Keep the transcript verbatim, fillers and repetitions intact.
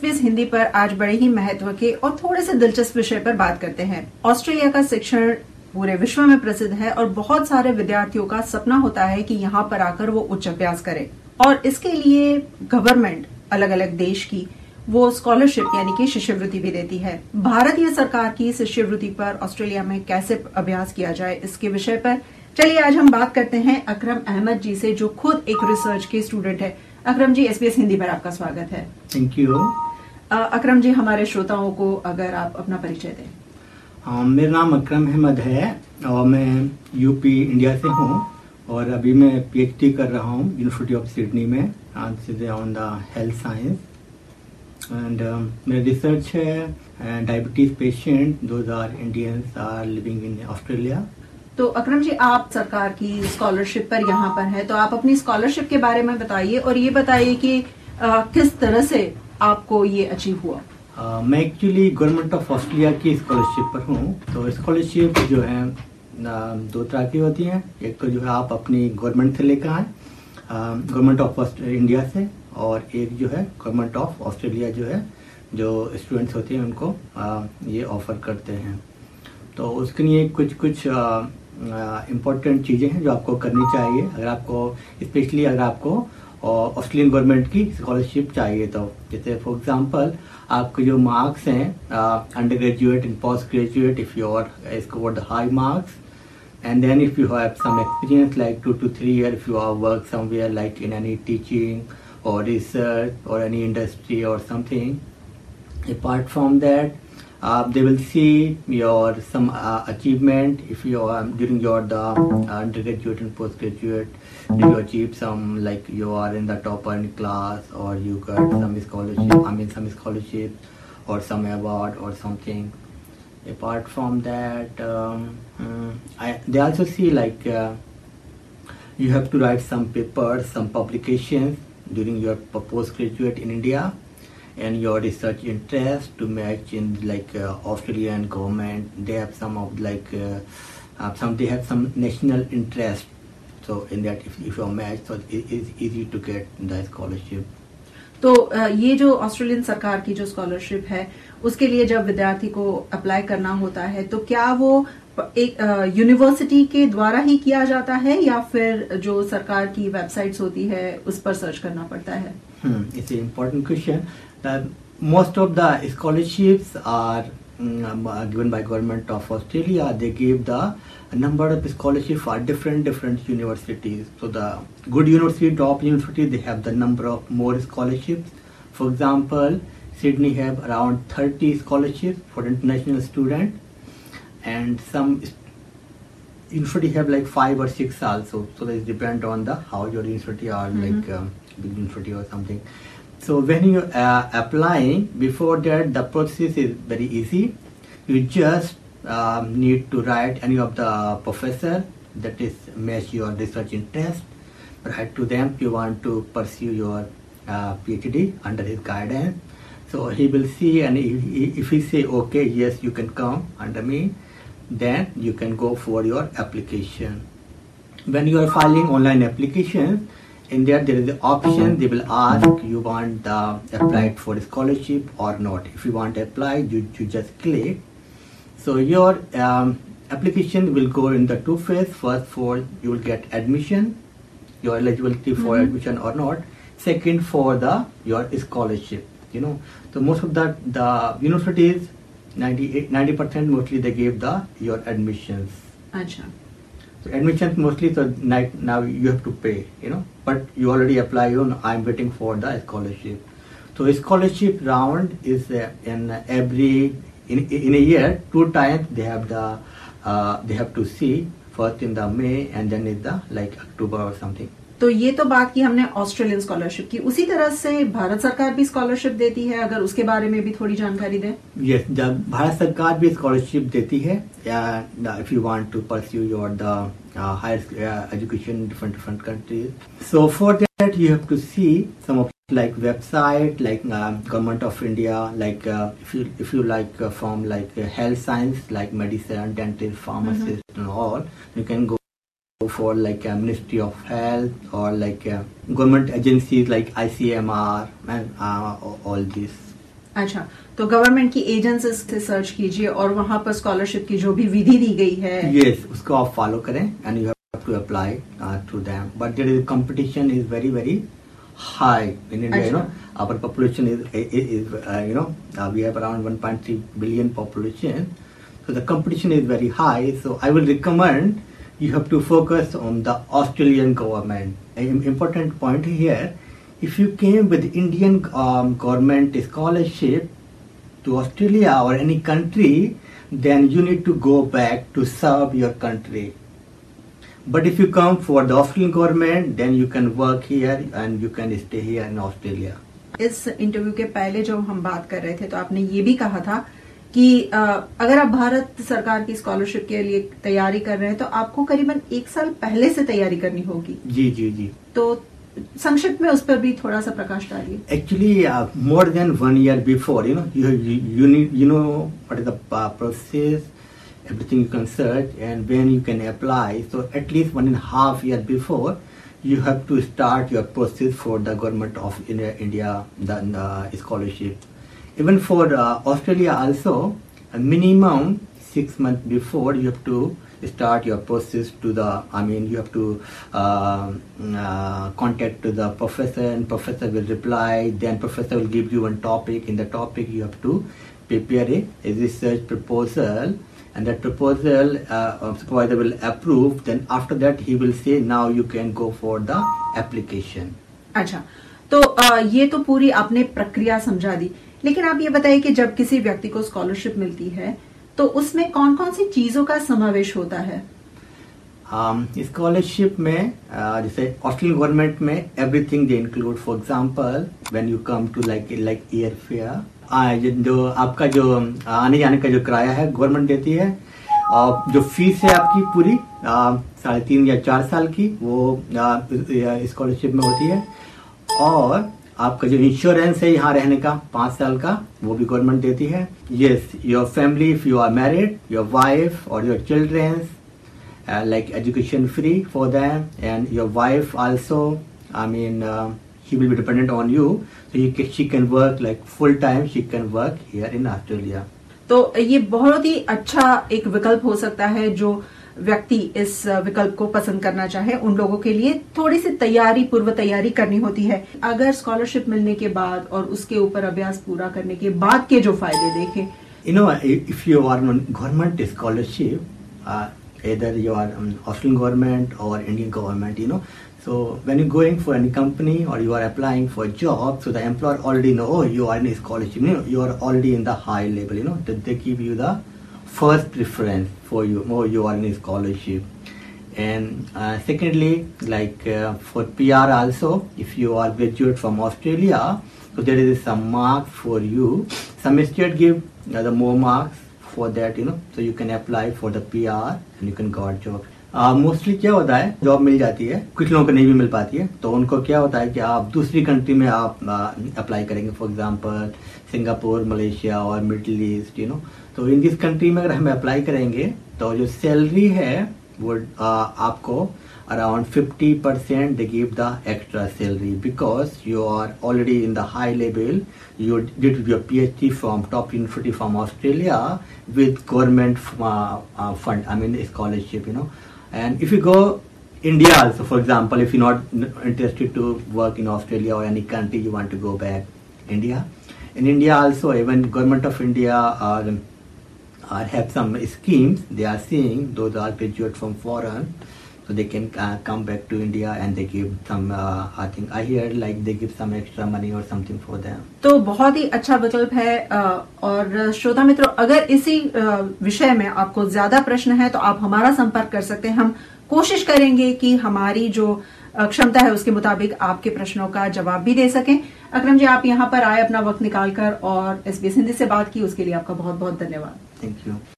SBS Hindi पर आज बड़े ही महत्व के और थोड़े से दिलचस्प विषय पर बात करते हैं। ऑस्ट्रेलिया का शिक्षण पूरे विश्व में प्रसिद्ध है और बहुत सारे विद्यार्थियों का सपना होता है कि यहाँ पर आकर वो उच्च अभ्यास करें और इसके लिए गवर्नमेंट अलग अलग देश की वो स्कॉलरशिप यानी कि शिष्यवृत्ति भी देती है। भारतीय सरकार की शिष्यवृत्ति पर ऑस्ट्रेलिया में कैसे अभ्यास किया जाए इसके विषय पर चलिए आज हम बात करते हैं अकरम अहमद जी से, जो खुद एक रिसर्च के स्टूडेंट है। अकरम जी, एसबीएस हिंदी पर आपका स्वागत है। Thank you. अकरम जी, हमारे श्रोताओं को अगर आप अपना परिचय दें। uh, मेरा नाम अकरम अहमद है और मैं यूपी इंडिया से हूँ और अभी मैं पीएचडी कर रहा हूँ यूनिवर्सिटी ऑफ सिडनी में on the health science and मेरा रिसर्च है diabetes patient those are Indians are living in Australia. तो अकरम जी, आप सरकार की स्कॉलरशिप पर यहाँ पर हैं, तो आप अपनी स्कॉलरशिप के बारे में बताइए और ये बताइए कि आ, किस तरह से आपको ये अचीव हुआ। uh, मैं एक्चुअली गवर्नमेंट ऑफ ऑस्ट्रेलिया की स्कॉलरशिप पर हूँ। तो स्कॉलरशिप जो है दो तरह की होती हैं। एक तो जो है आप अपनी गवर्नमेंट से लेकर आए, गवर्नमेंट ऑफ इंडिया से, और एक जो है गवर्नमेंट ऑफ ऑस्ट्रेलिया जो है जो स्टूडेंट्स होते हैं उनको आ, ये ऑफर करते हैं। तो उसके लिए कुछ कुछ इम्पोर्टेंट चीज़ें हैं जो आपको करनी चाहिए अगर आपको स्पेशली अगर आपको ऑस्ट्रेलियन गवर्नमेंट की स्कॉलरशिप चाहिए। तो जैसे फॉर एग्जांपल आपके जो मार्क्स हैं under graduate and post graduate, if you are scored high marks and then if you have some experience like two to three years, if you have worked somewhere like in any teaching or research or any industry or something. Apart from that, uh, they will see your some uh, achievement. If you um, during your the uh, undergraduate and postgraduate, you achieve some, like you are in the topper in class or you got some scholarship. I mean some scholarship or some award or something. Apart from that, um, um, I, they also see like uh, you have to write some papers, some publications during your postgraduate in India, and your research interest to match in like uh, Australian government. They have some of like uh, uh, some they have some national interest. So in that, if if you match, so it is easy to get the scholarship. तो ये जो Australian सरकार की जो scholarship है उसके लिए जब विद्यार्थी को अप्लाई करना होता है तो क्या वो एक यूनिवर्सिटी के द्वारा ही किया जाता है या फिर जो सरकार की वेबसाइट्स होती है उस पर सर्च करना पड़ता है? It's an important question. Most of the scholarships are given by government of Australia. They give the number of scholarship for different different universities. So the good university, top university, they have the number of more scholarships. For example, Sydney have around thirty scholarships for international student, and some university have like five or six also. So it depend on the how your university are, mm-hmm. like um, big university or something. So when you are uh, applying, before that the process is very easy. You just um, need to write any of the professor that is match your research interest. Write to them you want to pursue your uh, PhD under his guidance. So he will see, and if, if he say okay, yes, you can come under me, then you can go for your application. When you are filing online application, in there there is the option they will ask you want uh, applied for scholarship or not. If you want to apply, you, you just click. So your um, application will go in the two phase. First for you will get admission, your eligibility for mm-hmm. admission or not. Second for the your scholarship. You know, so most of that the universities ninety percent mostly they give the your admissions. Achha. So admissions mostly, so now you have to pay, you know, but you already apply, you know, I'm waiting for the scholarship. So scholarship round is uh, in every, in, in a year, two times they have the, uh, they have to see, first in the May and then in the like October or something. तो ये तो बात की हमने Australian scholarship की, उसी तरह से भारत सरकार भी स्कॉलरशिप देती है, अगर उसके बारे में भी थोड़ी जानकारी दें। यस, जब भारत सरकार भी स्कॉलरशिप देती है, if you want to pursue your the higher education different different countries, so for that you have to see some of like website like uh, government of India, like uh, if you if you like uh, from like uh, health science like medicine, dentist, pharmacist, mm-hmm. and all, you can go for like a Ministry of Health or like uh, government agencies like I C M R and uh, all these. अच्छा, तो government की agencies से search कीजिए और वहां पर scholarship की जो भी विधि दी गई है, यस yes, उसको आप फॉलो करें and you have to apply to them, but there is competition is very very high in India. You know, our population is, is, is uh, you know, uh, we have around one point three billion population. So the competition is very high. So I will recommend you have to focus on the Australian government. An important point here, if you came with Indian um, government scholarship to Australia or any country, then you need to go back to serve your country. But if you come for the Australian government, then you can work here and you can stay here in Australia. इस interview के पहले जब हम बात कर रहे थे तो आपने ये भी कहा था कि अगर आप भारत सरकार की स्कॉलरशिप के लिए तैयारी कर रहे हैं तो आपको करीबन एक साल पहले से तैयारी करनी होगी। जी जी जी। तो संक्षिप्त में उस पर भी थोड़ा सा प्रकाश डालिए। Actually more than one year before, you know, you need you know what is the process, everything you can search and when you can apply. So at least one and a half year before you have to start your process for the government of India, India the uh, scholarship. Even for uh, Australia also, a minimum six months before you have to start your process to the, I mean you have to uh, uh, contact to the professor and professor will reply, then professor will give you one topic. In the topic you have to prepare a, a research proposal. And that proposal uh, supervisor will approve. Then after that he will say now you can go for the application. अच्छा, तो आ, ये तो पूरी आपने प्रक्रिया समझा दी, लेकिन आप ये बताइए कि जब किसी व्यक्ति को स्कॉलरशिप मिलती है तो उसमें कौन कौन सी चीजों का समावेश होता है? स्कॉलरशिप um, में uh, जैसे ऑस्ट्रेलियन गवर्नमेंट में everything they include. For example when you come to like like air fare, जो आपका जो आने जाने का जो किराया है गवर्नमेंट देती है, और जो फीस है आपकी पूरी साढ़े तीन या चार साल की वो स्कॉलरशिप में होती है, और आपका जो इंश्योरेंस है यहाँ रहने का पाँच साल का वो भी गवर्नमेंट देती है. Yes, your family if you are married, your wife और your childrens, like education free for them, and your wife also, I mean she will be dependent on you, so you can, she can work like full time, she can work here in Australia. तो ये बहुत ही अच्छा एक विकल्प हो सकता है जो व्यक्ति इस विकल्प को पसंद करना चाहे उन लोगों के लिए थोड़ी सी तैयारी पूर्व तैयारी करनी होती है. अगर स्कॉलरशिप मिलने के बाद और उसके ऊपर अभ्यास पूरा करने के बाद के जो फायदे देखें, you know, if you are on government scholarship, uh, either you are um, Australian government or Indian government, you know, so when you're going for any company or you are applying for a job, so the employer already know, oh, you are in a scholarship, you know, you are already in the high level, you know, that they give you the first preference for you, oh, you are in a scholarship. And uh, secondly, like uh, for P R also, if you are graduate from Australia, so there is some marks for you. Some state give uh, the more marks for that, you know, so you can apply for the P R and you can got job. Mostly uh, क्या होता है, job मिल जाती है, कुछ लोगों को नहीं भी मिल पाती है, तो उनको क्या होता है कि आप दूसरी कंट्री में आप अप्लाई uh, करेंगे, फॉर एग्जांपल सिंगापुर, मलेशिया और मिडिल ईस्ट, यू नो. तो इन दिस कंट्री में अगर हम अप्लाई करेंगे तो जो सैलरी है वो uh, आपको around fifty percent they give the extra salary, because you are already in the high level, you did your PhD from top university from Australia with government uh, uh, fund, I mean scholarship, you know. And if you go India also, for example, if you're not interested to work in Australia or any country, you want to go back India. In India also, even government of India are, are have some schemes. They are seeing those are graduate from foreign, so they can uh, come back to India and they give some, uh, I think I hear like they give some extra money or something for them. तो बहुत ही अच्छा विकल्प है. और श्रोता मित्रों, अगर इसी विषय में आपको ज्यादा प्रश्न है तो आप हमारा संपर्क कर सकते हैं. हम कोशिश करेंगे कि हमारी जो क्षमता है उसके मुताबिक आपके प्रश्नों का जवाब भी दे सकें. अकरम जी, आप यहाँ पर आए, अपना वक्त निकालकर और एसबीएस हिंदी से बात की, उसके लिए आपका बहुत बहुत धन्यवाद. Thank you.